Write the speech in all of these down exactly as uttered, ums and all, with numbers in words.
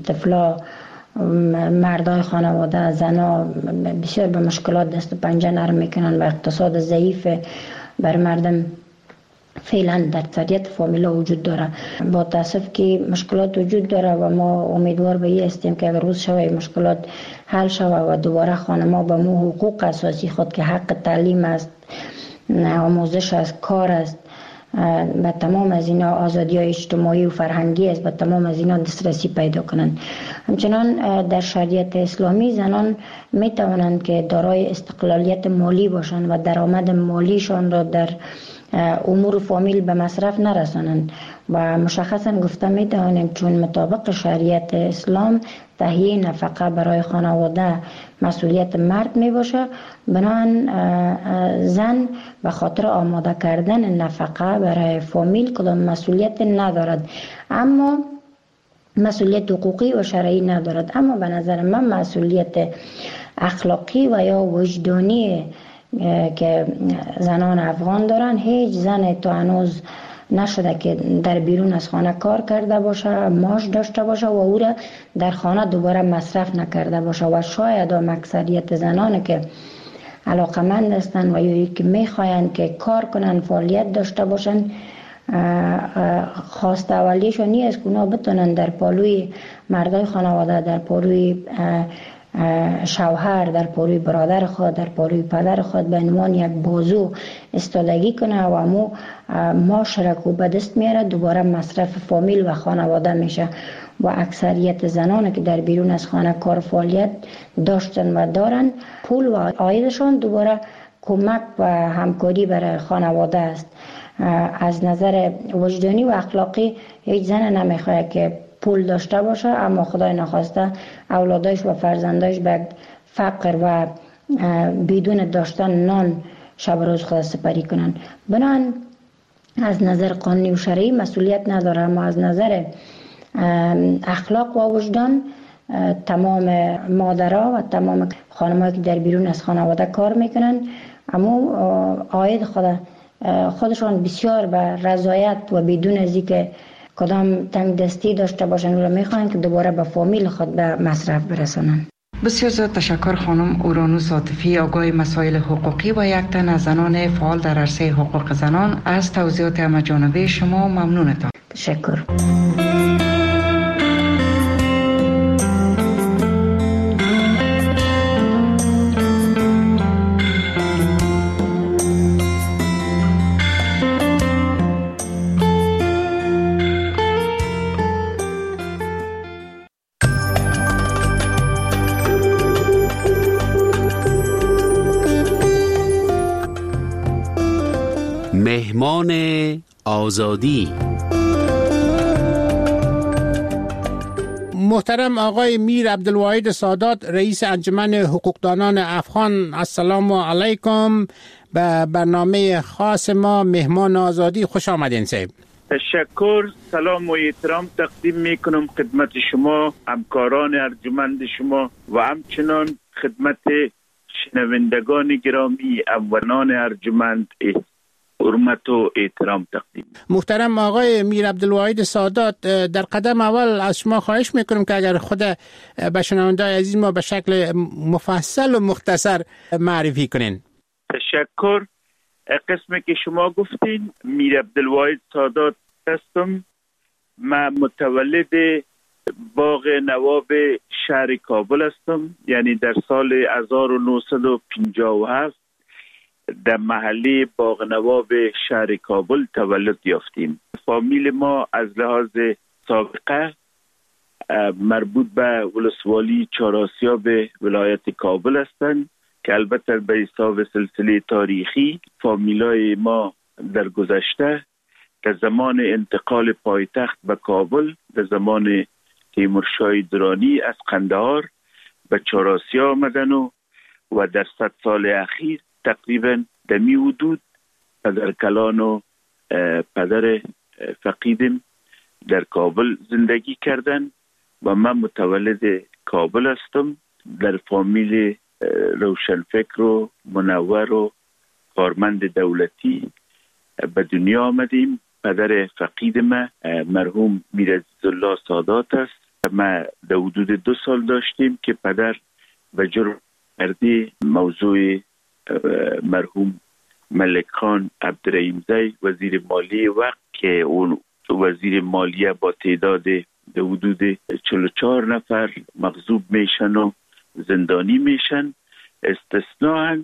طفلا، مردای خانواده، زنا بسیار به مشکلات دست و پنجه نرم میکنن و اقتصاد ضعیف بر مردم فعلا در اکثریت فامیلا وجود داره. با تاسف که مشکلات وجود داره و ما امیدوار به این هستیم که اگر روز شوه مشکلات حل شوه و دوباره خانما به مو حقوق اساسی خود که حق تعلیم است، آموزش است، کار است، به تمام از اینا آزادی های اجتماعی و فرهنگی است، به تمام از اینا دسترسی پیدا کنند. همچنان در شریعت اسلامی زنان می توانند که دارای استقلالیت مالی باشند و درآمد مالیشان را در امور فامیل به مصرف نرسانند و مشخصا گفته می توانیم چون مطابق شریعت اسلام تهیه نفقه برای خانواده مسئولیت مرد می باشه، بنابراین زن به خاطر آماده کردن نفقه برای فامیل کدام مسئولیت ندارد، اما مسئولیت حقوقی و شرعی ندارد. اما به نظر من مسئولیت اخلاقی و یا وجدانی که زنان افغان دارن، هیچ زن تا هنوز نشده که در بیرون از خانه کار کرده باشه، معاش داشته باشه و او را در خانه دوباره مصرف نکرده باشه و شاید هم اکثریت زنان که علاقمند هستند و یا که میخواین که کار کنن، فعالیت داشته باشن، خواست اولیشون نیست که اونا بتونن در پالوی مردای خانواده، در پالوی شوهر، در پالوی برادر خود، در پالوی پدر خود به عنوان یک بازو استادگی کنه و امو معاشره کو به دست میاره، دوباره مصرف فامیل و خانواده میشه و اکثریت زنان که در بیرون از خانه کار فعالیت داشتن و دارن، پول و عایدشان دوباره کمک و همکاری برای خانواده است. از نظر وجدانی و اخلاقی هیچ زن نمیخواد که پول داشته باشه اما خدای نخواسته اولادایش و فرزندایش به فقر و بدون داشتن نان شب روز خود سپری کنن. بنان از نظر قانونی و شرعی مسئولیت نداره، اما از نظر اخلاق و وجدان تمام مادرها و تمام خانم‌هایی که در بیرون از خانواده کار میکنن اما عاید خود خودشان بسیار به رضایت و بدون از اینکه کدام تنگ دستی داشته باشن و میخوان که دوباره به فامیل خود به مصرف برسانن. بسیار زیاد تشکر خانم اورانوس عاطفی، آگاه مسائل حقوقی و یک تن از زنان فعال در عرصه حقوق زنان. از توضیحات همه‌جانبه شما ممنونتم. تشکر. مهمان آزادی. محترم آقای میر عبدالواحد سادات، رئیس انجمن حقوقدانان افغان، السلام علیکم. به برنامه خاص ما مهمان آزادی خوش آمدین صاحب. تشکر، سلام و احترام تقدیم میکنم خدمت شما، همکاران ارجمند شما و همچنان خدمت شنوندگان گرامی اولان ارجمند حرمت و احترام تقدیم. محترم آقای میر عبدالواحد سادات، در قدم اول از شما خواهش میکنم که اگر خود به شنوندگان عزیز ما به شکل مفصل و مختصر معرفی کنین. تشکر. قسمی که شما گفتین، میر عبدالواحد سادات هستم. من متولد باغ نواب شهر کابل هستم، یعنی در سال هزار و نهصد و پنجاه و هفت در محله باغ نواب شهر کابل تولد یافتیم. فامیل ما از لحاظ سابقه مربوط به ولسوالی چهارآسیاب ولایت کابل هستند که البته به حساب سلسله تاریخی فامیلای ما در گذشته در زمان انتقال پایتخت به کابل در زمان تیمورشاه درانی از قندهار به چهارآسیا آمدن و و در صد سال اخیر تقریبا در می حدود پدر کلان و پدر فقیدم در کابل زندگی کردن و من متولد کابل هستم. در فامیل روشنفکر و منور و کارمند دولتی به دنیا آمدیم. پدر فقید من مرحوم میر عزیزالله سادات است ما در حدود دو سال داشتیم که پدر به جرم مردی موضوع مرحوم ملک خان عبدالرحیمزی وزیر مالی وقت که اون وزیر مالیه با تعداد در حدود چهل و چهار نفر مغضوب میشن و زندانی میشن، استثناء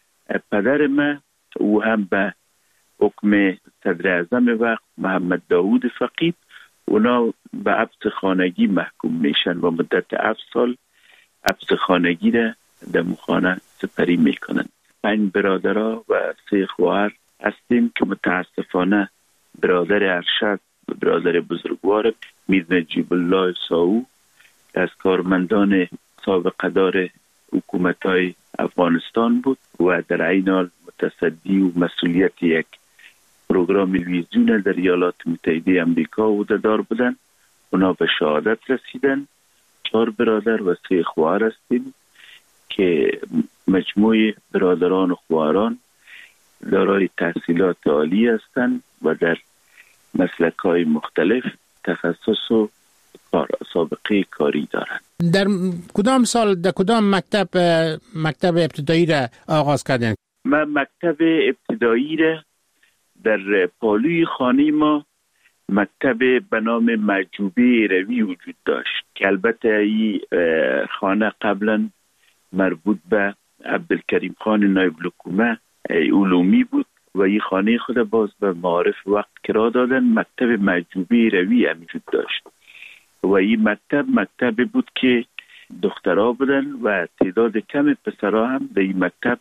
پدر ما او هم به حکم صدر اعظم وقت محمد داوود فقید اونا به حبس خانگی محکوم میشن و مدت هفت سال حبس خانگی را در خانه سپری میکنن. پنج برادرها و سه خواهر هستیم که متاسفانه برادر ارشد برادر بزرگوار میر نجیب الله ساو از کارمندان سابقه دار حکومت‌های افغانستان بود و در عین حال متصدی و مسئولیت یک پروگرام تلویزیون در ایالات متحده آمریکا عهده‌دار بودند. اونا به شهادت رسیدن. چهار برادر و سه خواهر هستیم که مجموع برادران و خواهران دارای تحصیلات عالی هستند و در مسلک‌های مختلف تخصص و کار سابقه کاری دارند. در کدام سال در کدام مکتب مکتب ابتدایی را آغاز کردین؟ من مکتب ابتدایی را در پالوی خانه ما مکتب به نام معجوبه روی وجود داشت که البته این خانه قبلا مربوط به عبدالکریم خان نایب الحکومه علومی بود و این خانه خود باز به معارف وقت کرا دادن. مکتب معجوبه روی هم وجود داشت و این مکتب مکتب بود که دخترها بودن و تعداد کم پسرها هم در این مکتب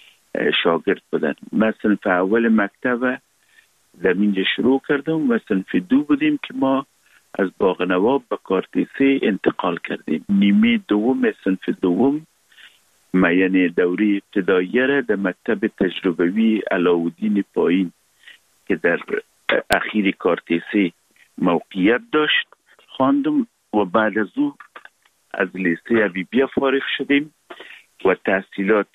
شاگرد بودن. من صنف اول مکتب در اینجا شروع کردم و صنف دو بودیم که ما از باغ نواب به کارتیسه انتقال کردیم. نیمه دوم صنف دوم ما یعنی دوره ابتداییه را در مکتب تجربوی علاءالدین پایین که در اخیر کارتیسه موقعیت داشت خواندم و بعد از او از لیسه حبیبیه فارغ شدیم و تحصیلات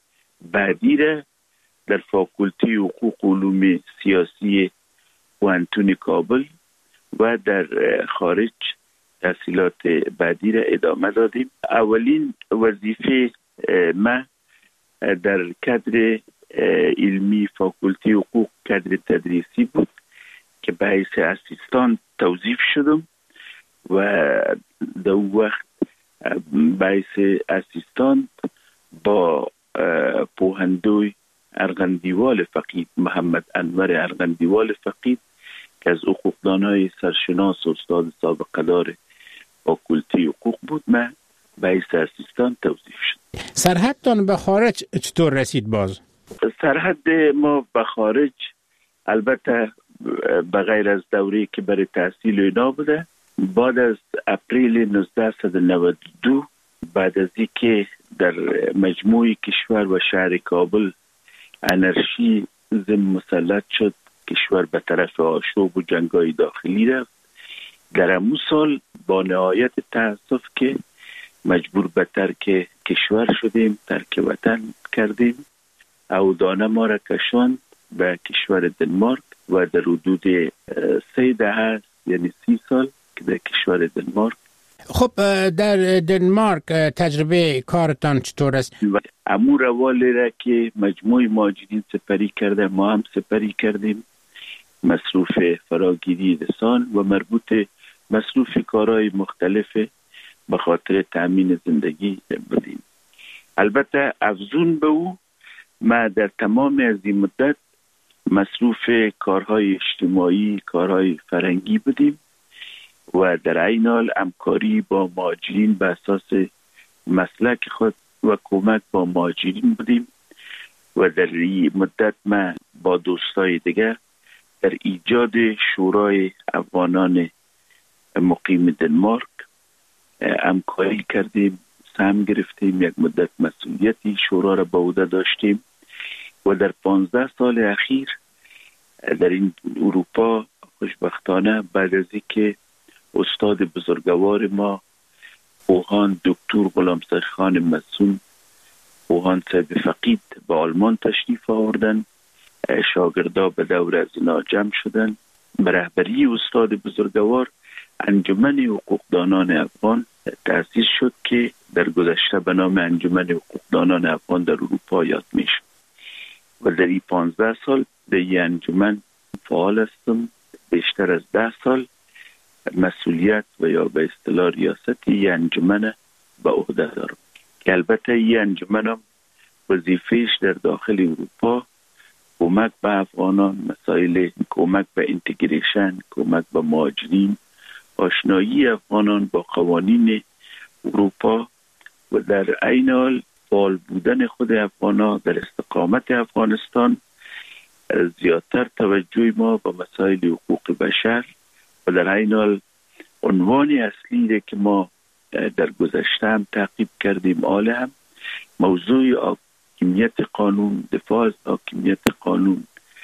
بعدی را در فاکولته حقوق و علوم سیاسی پوهنتون کابل و در خارج تحصیلات بعدی را ادامه دادیم. اولین وظیفه ما در کادر علمی فاکولته حقوق کادر تدریسی بود که به حیث اسیستان توظیف شدم و در وقت به حیث اسیستان با پوهندوی ارغندیوال فقید محمد انور ارغندیوال فقید که از حقوقدانای سرشناس و استاد سابقه دار فاکولته حقوق بود من به حیث اسیستان توظیف شد. سرحدتان به خارج چطور رسید باز؟ سرحد ما به خارج البته به غیر از دوره‌ای که برای تحصیل اینا بوده، بعد از اپریل نوزده نود و دو بعد از اینکه در مجموع کشور و شهر کابل انرژی ضمن مسلط شد، کشور به طرف آشوب و جنگای داخلی رفت. در همون سال با نهایت تأسف که مجبور به ترک کشور شدیم، ترک وطن کردیم. عودانه ما را کشاند به کشور دنمارک و در حدود سه دهه یعنی سی سال که در کشور دنمارک. خب در دنمارک تجربه کارتان چطور است؟ امو روالی را که مجموع مهاجرین سپری کرده ما هم سپری کردیم. مصروف فراگیری لسان و مربوط مصروف کارهای مختلف به خاطر تأمین زندگی بودیم. البته افزون به او ما در تمام از این مدت مصروف کارهای اجتماعی، کارهای فرهنگی بودیم و در عین حال همکاری با مهاجرین به اساس مسلک خود و کمک با مهاجرین بودیم و در این مدت ما با دوستای دیگر در ایجاد شورای افغانان مقیم دنمارک همکاری کردیم، سهم گرفتیم، یک مدت مسئولیتی شورا را به عهده داشتیم و در پانزده سال اخیر در این اروپا خوشبختانه بعد از اینکه استاد بزرگوار ما پوهان دکتر غلامسر خان مسون پوهان صاحب فقید به آلمان تشریف آوردن، شاگردا به دور از اینا جمع شدن. به رهبری استاد بزرگوار انجمن حقوقدانان افغان تأسیس شد که در گذشته به نام انجمن حقوقدانان افغان در اروپا یاد میشد و در این پانزده سال در این انجمن فعال هستم. بیشتر از ده سال مسئولیت و یا به اصطلاح ریاست این انجمن به عهده دارم که البته این انجمن هم وظیفه‌اش در داخل اروپا کمک به افغانان، مسائل کمک به اینتگریشن، کمک به مهاجرین، آشنایی افغانان با قوانین اروپا و در عین حال فعال بودن خود افغانان در استقامت افغانستان، زیادتر توجه ما به مسائل حقوق بشر و در عین حال عنوان اصلی که ما در گذشته هم تعقیب کردیم آل هم موضوع حاکمیت قانون، دفاع از حاکمیت قانون،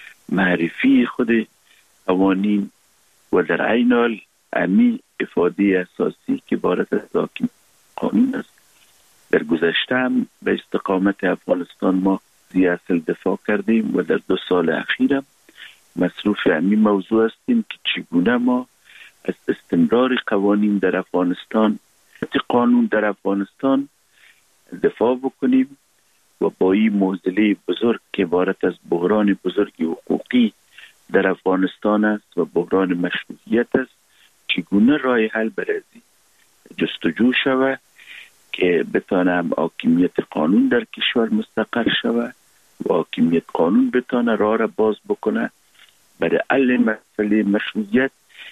معرفی خود قوانین و در عین حال امی افاده اساسی که عبارت از حاکمیت قانون است. در گذشته هم به استقامت افغانستان ما زی اصل دفاع کردیم و در دو سال اخیر هم مصروف امی موضوع هستیم که چگونه ما از استمرار قوانین در افغانستان، قانون در افغانستان دفاع بکنیم و با این معضله بزرگ که عبارت از بحران بزرگ حقوقی در افغانستان است و بحران مشروعیت است، چگونه راه حل برازی جستجو شود که بتانم حاکمیت قانون در کشور مستقر شود و حاکمیت قانون بتانه راه را باز بکنه برای حل مسئله مشروعیت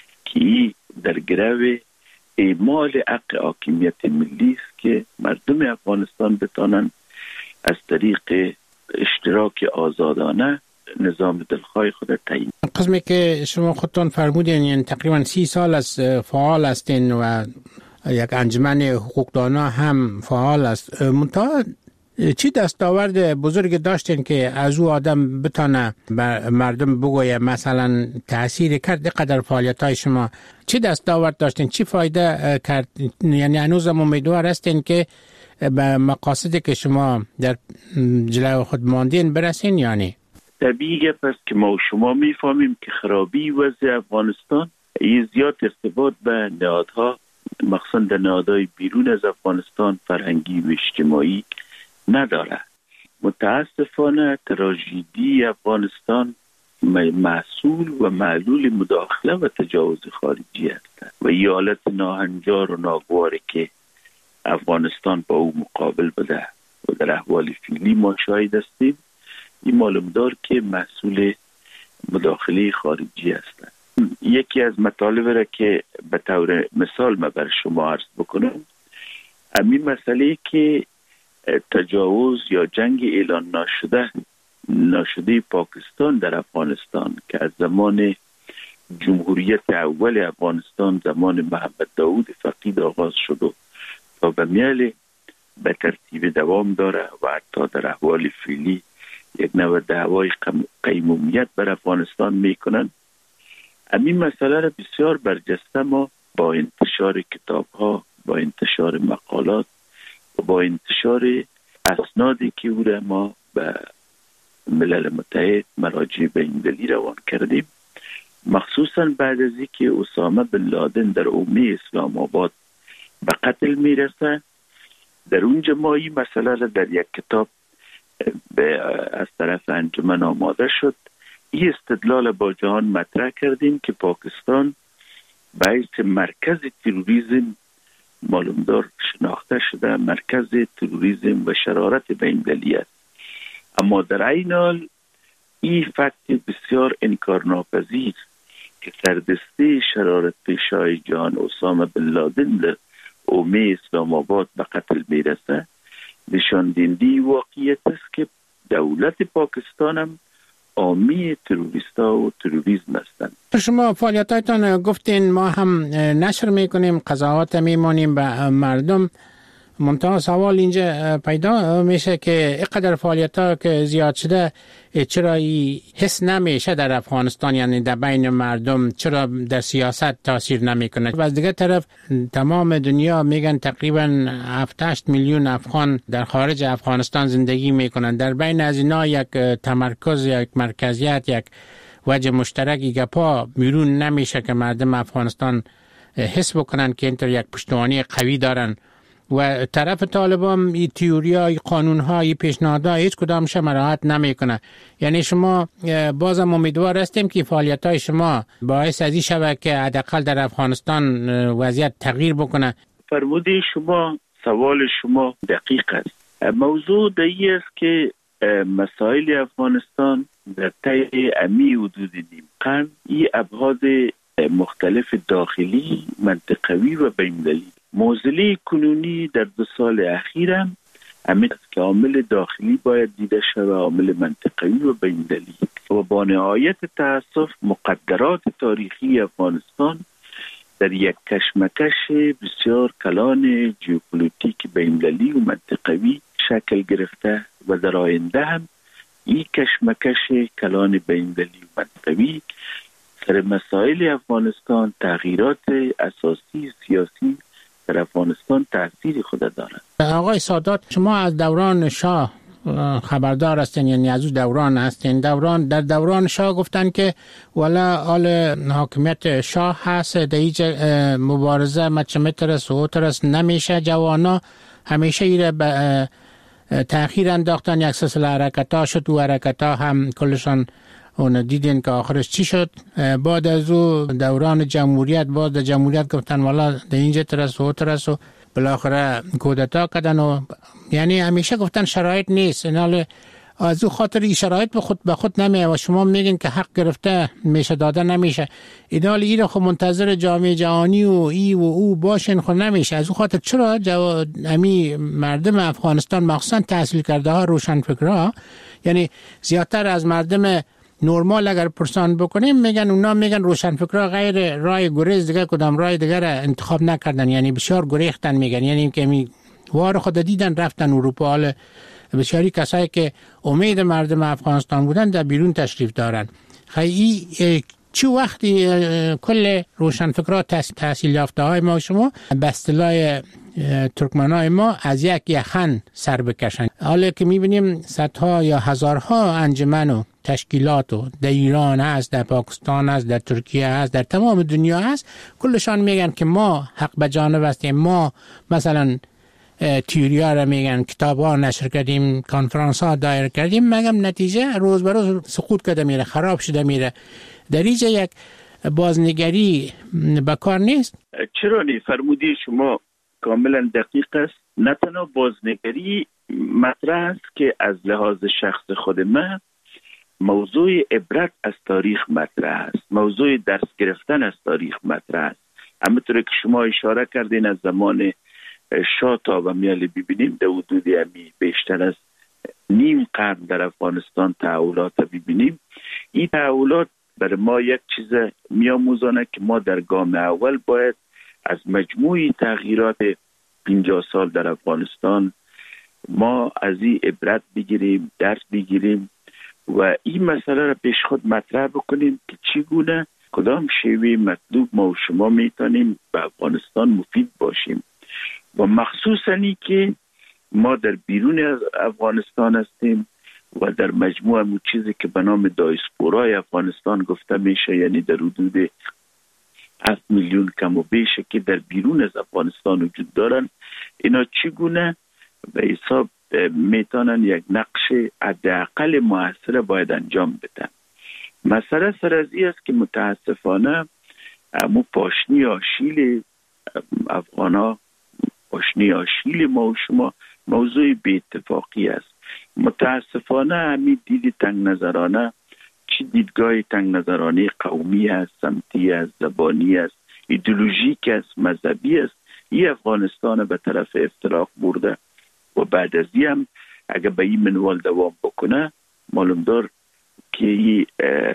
که در گرو اعمال حق حاکمیت ملی است که مردم افغانستان بتانن از طریق اشتراک آزادانه نظام دلخواه خود تعیین. قسمی که شما خودتون فرمودین یعنی تقریبا سی سال از فعال هستین و یک انجمن حقوقدانا هم فعال است. منتها چی دستاورد بزرگ داشتین که از او آدم بتانه بر مردم بگویه مثلا تأثیر کرد قدر فعالیت های شما؟ چی دستاورد داشتین؟ چی فایده کرد؟ یعنی هنوز هم امیدوار هستین که به مقاصدی که شما در جلو خود ماندین برسین؟ یعنی طبیعی پس که ما و شما میفهمیم که خرابی وضع افغانستان این زیاد ارتباط به نهادها مخصوصا در نهادهای بیرون از افغانستان فرهنگی و اجتماعی نداره. متاسفانه تراژدی افغانستان محصول و معلول مداخله و تجاوز خارجی است و این حالت ناهنجار و ناگواری که افغانستان با او مقابل بده و در احوال فعلی ما شاهد هستیم، این معلوم دار که محصول مداخله خارجی است. یکی از مطالب را که به طور مثال ما بر شما عرض بکنم، همین مسئله که تجاوز یا جنگ اعلان ناشده ناشده پاکستان در افغانستان که از زمان جمهوریت اول افغانستان زمان محمد داود فقید آغاز شد و تا به میل به ترتیب دوام داره و حتی در احوال فعلی یک نوع دعوای قیمومیت بر افغانستان میکنن. همین مسئله را بسیار برجسته ما با انتشار کتاب ها، با انتشار مقالات و با انتشار اسنادی که او را ما به ملل متحد مراجع بین‌المللی روان کردیم، مخصوصا بعد از اینکه اسامه بن لادن در حومه اسلام آباد به قتل میرسه، در اونجا ما این مسئله را در یک کتاب از طرف انجمن آماده شد. این استدلال با جهان مطرح کردیم که پاکستان باعث مرکز تروریسم معلومدار شناخته شده، مرکز تروریسم و شرارت بین‌المللی است. اما در عین حال این فکت بسیار انکارناپذیر که سردسته شرارت پیشای جهان اسامه بن لادن در حومه اسلام آباد به قتل میرسه نشان دهنده واقعیت است که دولت پاکستان هم حامی تروریستا و تروریسم هستند. شما فعالیتاتون گفتین ما هم نشر میکنیم، قضاوت میمونیم به مردم. منتها سوال اینجا پیدا میشه که اینقدر فعالیت‌ها که زیاد شده چرا حس نمیشه در افغانستان، یعنی در بین مردم چرا در سیاست تاثیر نمیکنه؟ و از دیگه طرف تمام دنیا میگن تقریبا هفت هشت میلیون افغان در خارج افغانستان زندگی میکنن، در بین از اینا یک تمرکز، یک مرکزیت، یک وجه مشترکی که پا بیرون نمیشه که مردم افغانستان حس بکنن که اینطور یک پشتوانه قوی دارن و طرف طالبان این تیوریا، این قانونها، این پیشنهادها هیچ کدامش مراعات نمیکنه. یعنی شما بازم امیدوار هستیم که فعالیت های شما باعث از این شود که حداقل در افغانستان وضعیت تغییر بکنه. فرموده شما، سوال شما دقیق است. موضوع دایی است که مسائل افغانستان در طی امی حدود نیم قرن این ابعاد مختلف داخلی، منطقوی و بین‌المللی. معضله کنونی در دو سال اخیر هم همین است که عامل داخلی باید دیده شود، عامل منطقوی و بین‌المللی. و با نهایت تأسف مقدرات تاریخی افغانستان در یک کشمکش بسیار کلان ژئوپلیتیک بین‌المللی و منطقوی شکل گرفته و در آینده هم این کشمکش کلان بین‌المللی و منطقوی در مسائل افغانستان، تغییرات اساسی سیاسی در افغانستان تأثیر خود دارد. آقای سادات، شما از دوران شاه خبردار هستین، یعنی از اون دوران هستین. دوران در دوران شاه گفتن که والا حال حاکمیت شاه هست، در هیچ مبارزه مچمترس و ترس نمیشه. جوانا همیشه ایره به تأخیر انداختن. یک سلسله حرکت ها شد و حرکت ها هم کلشان اون دیدین که آخرش چی شد. بعد از او دوران جمهوریت، بعد جمهوریت گفتن والا در اینجا ترس و ترس و بالاخره کودتا کردن و یعنی همیشه گفتن شرایط نیست. اینال از او خاطر این شرایط به خود به خود نمیه و شما میگین که حق گرفته میشه داده نمیشه. اینال این خو منتظر جامعه جهانی و ای و او باشین خو نمیشه. از او خاطر چرا جو... امی مردم افغانستان مخصوصا تحصیل کرده ها، روشن فکرها، یعنی زیادتر از مردم نورمال اگر پرسان بکنیم میگن اونا میگن روشنفکرها غیر رای گریز دیگه کدام رای دیگه را انتخاب نکردن، یعنی بسیار گریختن میگن، یعنی که می وار خود دیدن رفتن اروپا. حال بسیاری کسایی که امید مردم افغانستان بودن در بیرون تشریف دارن. خیلی چه وقتی کل روشنفکرها تحصیل یافته های ما شما به اصطلاح ترکمنای ما از یک یخن سر بکشن. حالا که میبینیم صدها یا هزارها انجمن و تشکیلات و در ایران هست، در پاکستان هست، در ترکیه هست، در تمام دنیا هست، کلشان میگن که ما حق به جانب هستیم. ما مثلا تیوریا را میگن، کتاب ها نشر کردیم، کنفرانس ها دایر کردیم، مگم نتیجه روز به روز سقوط کرده میره، خراب شده میره. در اینجا یک بازنگری بکار نیست؟ چرا نی؟ فرمودی شما کاملا دقیق است. نه تنها بازنگری مطرح است که از لحاظ شخص خود من موضوع عبرت از تاریخ مطرح است، موضوع درس گرفتن از تاریخ مطرح است. همونطور که شما اشاره کردین از زمان شاه تا و میالی ببینیم در حدود امی بیشتر از نیم قرن در افغانستان تحولات ببینیم. این تحولات برای ما یک چیز میاموزانه که ما در گام اول باید از مجموعی تغییرات پنجاه سال در افغانستان ما از این عبرت بگیریم، درس بگیریم و این مسئله را پیش خود مطرح بکنیم که چگونه کدام شیوه مطلوب ما و شما میتونیم به افغانستان مفید باشیم و مخصوصا ای که ما در بیرون از افغانستان هستیم و در مجموع اون چیزی که به نام دایسپورای افغانستان گفته میشه، یعنی در حدود هفت میلیون کم و بیشه که در بیرون از افغانستان وجود دارن، اینا چگونه به حساب میتونن یک نقش حداقل موثر باید انجام بدن. مسئله سر از این است که متاسفانه مو پاشنی آشیل افغانا، پاشنی آشیل ما و شما موضوع بی اتفاقی است. متاسفانه همین دید تنگ نظرانه، چی دیدگاه تنگ نظرانه قومی است، سمتی است، زبانی است، ایدئولوژیک است، مذهبی است، این افغانستان به طرف افتراق برده و بعد از این هم اگر به این منوال دوام بکنه معلوم دار که این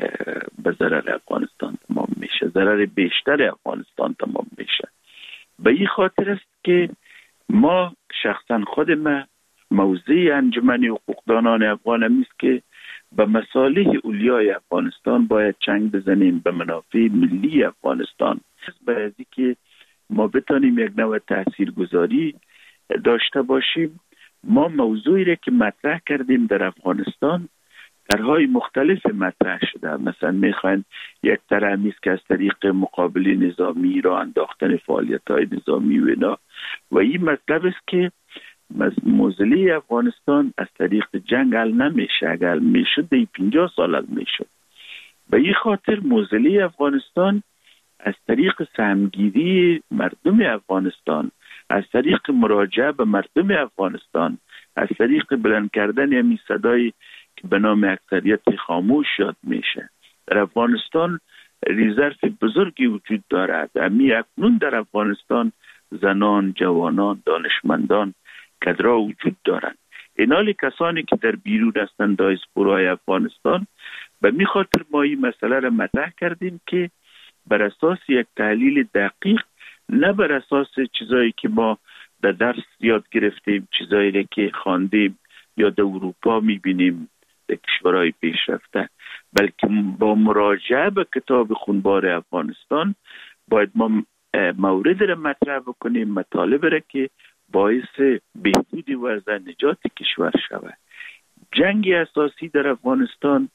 به ضرر افغانستان تمام میشه، ضرر بیشتر افغانستان تمام میشه. به این خاطر است که ما شخصا خود ما موضع انجمن حقوقدانان افغان است که به مصالح اولیای افغانستان باید چنگ بزنیم، به منافع ملی افغانستان، باید که ما بتانیم یک نوع تاثیرگذاری داشته باشیم. ما موضوعی را که مطرح کردیم در افغانستان طرح‌های مختلف مطرح شده. مثلا میخواین یک طرح همیست که از طریق مقابله نظامی را انداختن فعالیت‌های نظامی و اینا، و این مطلب است که موزلی افغانستان از طریق جنگ حل نمیشه. اگر میشد دی پنجاه سال حل میشد. به این خاطر موزلی افغانستان از طریق سهمگیری مردم افغانستان، از طریق مراجعه به مردم افغانستان، از طریق بلند کردن همین صدای که به نام اکثریت خاموش یاد میشه. در افغانستان ریزرو بزرگی وجود دارد. امی اکنون در افغانستان زنان، جوانان، دانشمندان، کدرها وجود دارند. اینالی کسانی که در بیرون هستند دایسپورای افغانستان، به می خاطر ما این مسئله را مطرح کردیم که بر اساس یک تحلیل دقیق، نه بر اساس چیزایی که ما در درس یاد گرفتیم، چیزایی که خواندیم یا در اروپا میبینیم در کشورهای پیشرفته، بلکه با مراجعه به کتاب خونبار افغانستان باید ما مورد را مطرح بکنیم، مطالب را که باعث بهبود وضع نجات کشور شود. جنگ اساسی در افغانستان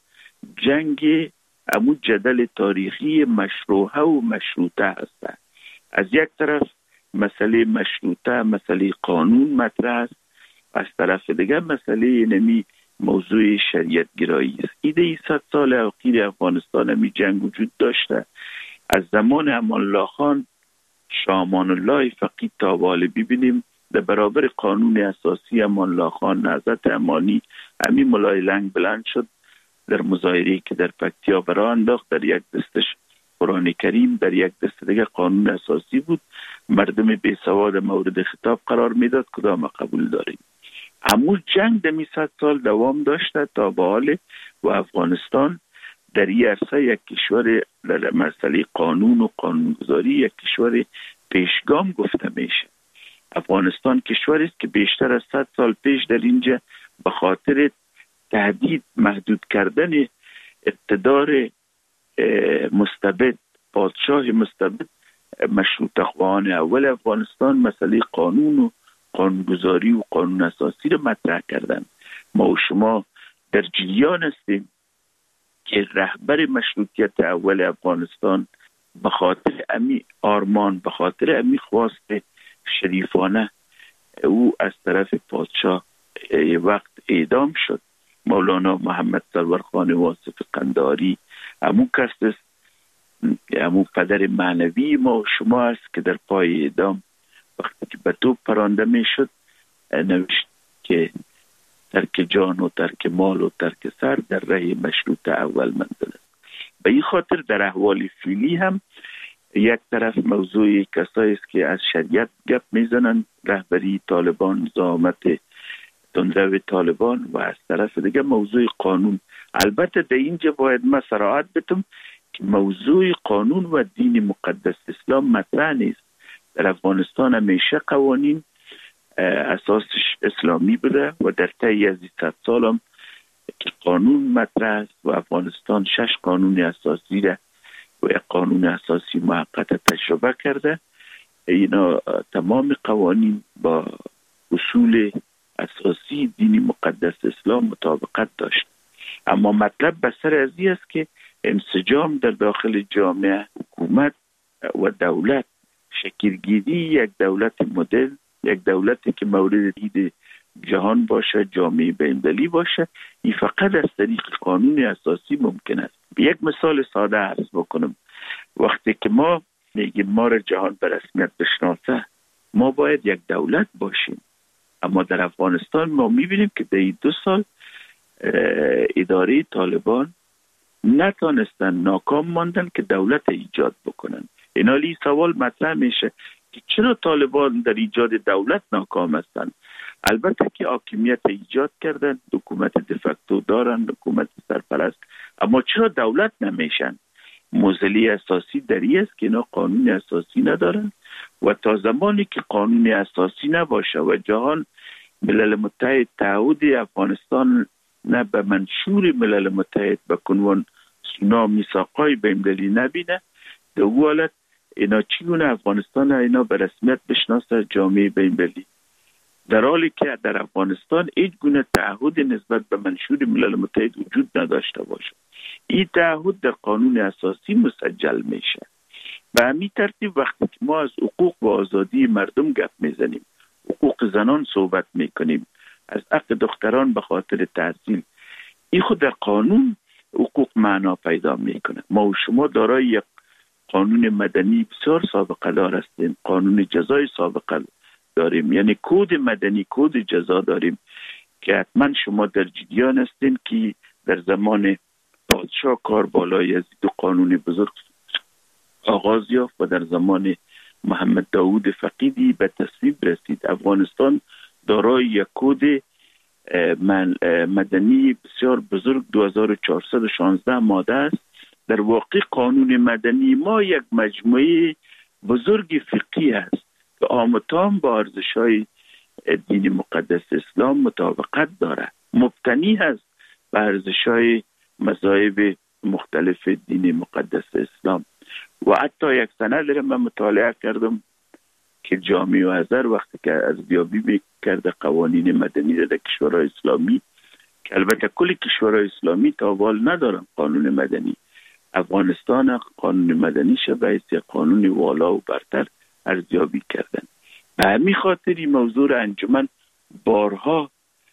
جنگ امو جدل تاریخی مشروعه و مشروطه هست. از یک طرف مسئله مشروطه، مسئله قانون مطرح است، از طرف دیگر مسئله نمی موضوع شریعت گرایی است. ایده صد سال اخیر افغانستان همی جنگ وجود داشته. از زمان امان الله خان، شاه امان الله فقید تا حال ببینیم در برابر قانون اساسی امان الله خان نهضت امانی همی ملای لنگ بلند شد در مظاهره‌ای که در پکتیا برآ انداخت. در یک دستش قرآن کریم، در یک دست دیگه قانون اساسی بود. مردم بی سواد مورد خطاب قرار میداد. کدام قبول داریم؟ همون جنگ دمی صد سال دوام داشته تا به حال و افغانستان در این عرصه یک کشور در مسئله قانون و قانونگذاری یک کشور پیشگام گفته میشه. افغانستان کشوری است که بیشتر از صد سال پیش در اینجا به خاطر تهدید محدود کردن اقتدار مستبد، پادشاه مستبد، مشروطه خواهان اول افغانستان مسئله قانون و قانونگذاری و قانون اساسی رو مطرح کردن. ما و شما در جریان هستیم که رهبر مشروطیت اول افغانستان به خاطر امی آرمان، به خاطر امی خواست شریفانه او از طرف پادشاه وقت اعدام شد. مولانا محمد سرور خان واصف قنداری همون کس است، همون پدر معنوی ما و شما است که در پای اعدام وقتی که به توپ پرانده می شد نوشت که ترک جان و ترک مال و ترک سر در راه مشروطه اول منزل است. به این خاطر در احوال فعلی هم یک طرف موضوع کسایی است که از شریعت گپ میزنن، رهبری طالبان، زعامت تندرو طالبان، و از طرف دیگه موضوع قانون. البته در اینجا باید ما صراحت بتم که موضوع قانون و دین مقدس اسلام مطرح نیست. در افغانستان همیشه قوانین اساسش اسلامی بوده و در طی از صد سال هم که قانون مطرح است و افغانستان شش قانون اساسی ده و یک قانون اساسی موقت تجربه کرده. اینا تمام قوانین با اصول اساسی دینی مقدس اسلام مطابقت داشت. اما مطلب بسر از این است که انسجام در داخل جامعه، حکومت و دولت، شکلگیری یک دولت مدل، یک دولتی که مورد دید جهان باشه، جامعه بین‌المللی باشه، این فقط از طریق قانون اساسی ممکن است. یک مثال ساده عرض بکنم. وقتی که ما میگیم ما را جهان به رسمیت بشناسه، ما باید یک دولت باشیم. اما در افغانستان ما میبینیم که در این دو سال اداره طالبان نتانستن، ناکام ماندن که دولت ایجاد بکنن. اینالی سوال مطرح میشه که چرا طالبان در ایجاد دولت ناکام هستند؟ البته که حاکمیت ایجاد کردن، حکومت دفکتو دارن، حکومت سرپرست، اما چرا دولت نمیشن؟ موزلی اساسی در این است که اینا قانون اساسی ندارن و تا زمانی که قانون اساسی نباشه و جهان ملل متحد تعهد افغانستان نه به منشور ملل متحد به کنوان سونا میثاقای بین‌المللی نبینه، در او حالت اینا چگونه افغانستان اینا به رسمیت بشناسه جامعه بین‌المللی؟ در حالی که در افغانستان هیچ گونه تعهد نسبت به منشور ملل متحد وجود نداشته باشد. این تعهد در قانون اساسی مسجل میشه. به همین ترتیب وقتی که ما از حقوق و آزادی مردم گپ میزنیم، حقوق زنان صحبت میکنیم، از حق دختران به خاطر تحصیل، این خود در قانون حقوق معنا پیدا میکنه. ما و شما دارای یک قانون مدنی بسیار سابقه دار هستیم، قانون جزای سابقه داریم، یعنی کد مدنی، کد جزا داریم که حتما شما در جریان هستین که در زمان پادشاه کاربالای یزید و قانون بزرگ آغاز یافت و در زمان محمد داود فقیدی به تصویب رسید. افغانستان دارای یک کد مدنی بسیار بزرگ دو هزار و چهارصد و شانزده ماده است. در واقع قانون مدنی ما یک مجموعه بزرگ فقهی است که آمتان با ارزش‌های دین مقدس اسلام مطابقت دارد، مبتنی است به ارزش‌های مذاهب مختلف دین مقدس اسلام. و حتی یک سند را من مطالعه کردم که جامع ازهر وقتی که ارزیابی میکرده قوانین مدنی در کشورهای اسلامی، که البته کل کشورهای اسلامی تاوال ندارن قانون مدنی، افغانستان قانون مدنی شبه است قانون والا و برتر ارزیابی کردن. به همین خاطر این موضوع انجمن بارها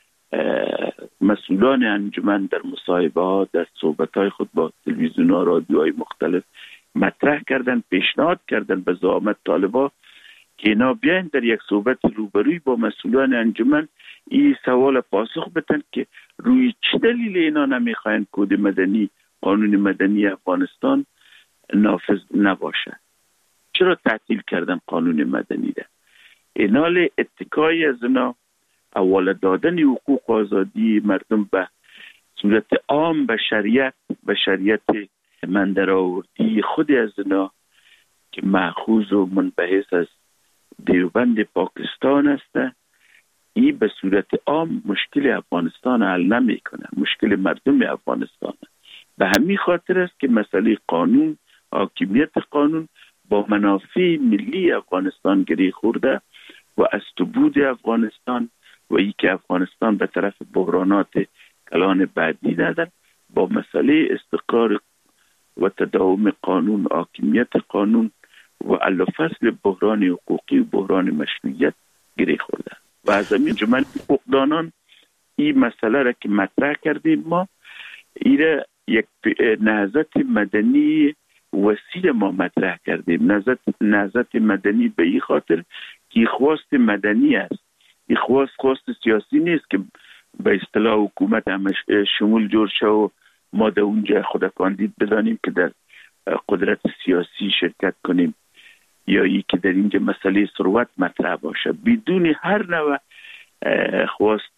مسئولان انجمن در مصاحبه ها، در صحبت های خود با تلویزیون ها، رادیوهای مختلف مطرح کردن، پیشنهاد کردن به زعامت طالبا که اینا بیاین در یک صحبت روبروی با مسئولان انجمن این سوال پاسخ بدن که روی چه دلیل اینا نمیخواین کد مدنی، قانون مدنی افغانستان نافذ نباشه، چرا تعطیل کردن قانون مدنی ده. اینال اتکای از اینا اول دادن حقوق و آزادی مردم به صورت عام به شریعت به شریعت من در آوردی خود از اینا که مأخوذ و منبعث از دیوبند پاکستان است، این به صورت عام مشکل افغانستان حل نمیکنه، مشکل مردم افغانستان. به همین خاطر است که مسئله قانون، حاکمیت قانون با منافع ملی افغانستان گره خورده و از تبود افغانستان و ای که افغانستان به طرف بحرانات کلان بعدی ندن با مسئله استقرار و تداوم قانون، حاکمیت قانون و الا فصل بحران حقوقی و بحران مشروعیت گره خورده. و از همین جمعه حقوقدانان این مسئله را که مطرح کردیم ما، این یک نهضت مدنی وسیع ما مطرح کردیم. نهضت نهضت مدنی به این خاطر که خواست مدنی است، این خواست خواست سیاسی نیست که به اصطلاح حکومت همش شمول جور شه و ما در اونجا خود کاندید بدانیم که در قدرت سیاسی شرکت کنیم یا ای که در اینجا مسئله ثروت مطرح باشه. بدون هر نوع خواست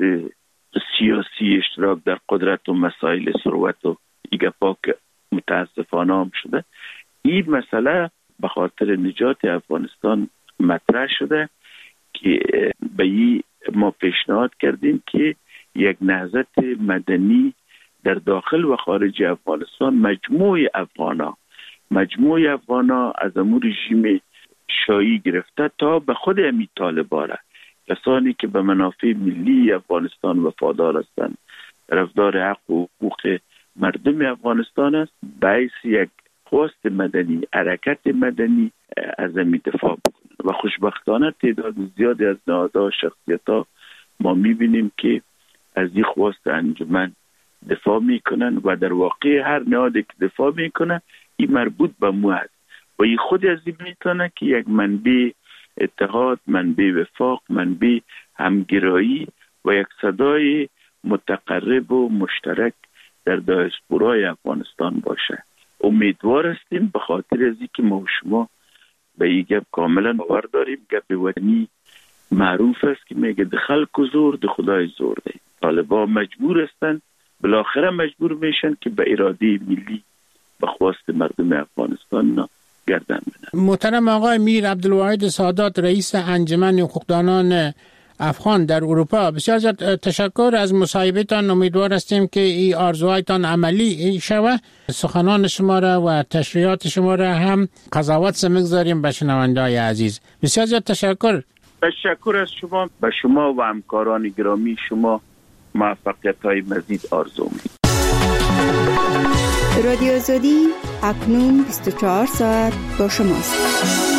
سیاسی اشتراک در قدرت و مسائل ثروت و ایگپا که متاسفانه هم شده، این مسئله به خاطر نجات افغانستان مطرح شده که به این ما پیشنهاد کردیم که یک نهضت مدنی در داخل و خارج افغانستان، مجموع افغانا مجموع افغانا از امور رژیم شاهی گرفته تا به خود امی طالبان، کسانی که به منافع ملی افغانستان وفادار هستند، طرفدار حق و حقوق مردم افغانستان است، باعث یک خواست مدنی، حرکت مدنی از امی دفاع بکنند. و خوشبختانه تعداد زیادی از نهادها، شخصیت‌ها ما می‌بینیم که از این خواست انجمن دفاع میکنن و در واقع هر نهادی که دفاع میکنه این مربوط به مو است و این خود از این میتونه که یک منبع اتحاد، منبع وفاق، منبع همگرایی و یک صدای متقرب و مشترک در دیاسپورای افغانستان باشه. امیدوار هستیم به خاطر از اینکه ما و شما به این گپ کاملا باور داریم. گپ وطنی معروف است که میگه ده خلق و زور ده خدای زور ده. طالبان مجبور هستند، بالاخره مجبور میشن که به اراده ملی به خواست مردم افغانستان گردن بدن. محترم آقای میر عبدالواحد سادات، رئیس انجمن حقوقدانان افغان در اروپا، بسیار زیاد تشکر از مصاحبهتان. امیدوار هستیم که این آرزوهایتان عملی شود. سخنان شما را و تشریحات شما را هم قضاوت سمگذاریم به شنونده‌های عزیز. بسیار زیاد تشکر. تشکر از شما. به شما و همکاران گرامی شما موفقیت های مزید آرزو می‌کنم. رادیو آزادی اکنون بیست و چهار ساعت با شماست.